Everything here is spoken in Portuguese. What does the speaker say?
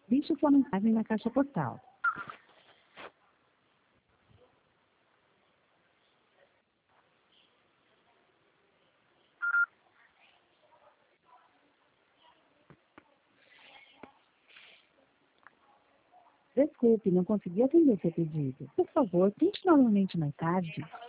Deixe sua mensagem na caixa postal. Desculpe, não consegui atender seu pedido. Por favor, tente novamente mais tarde.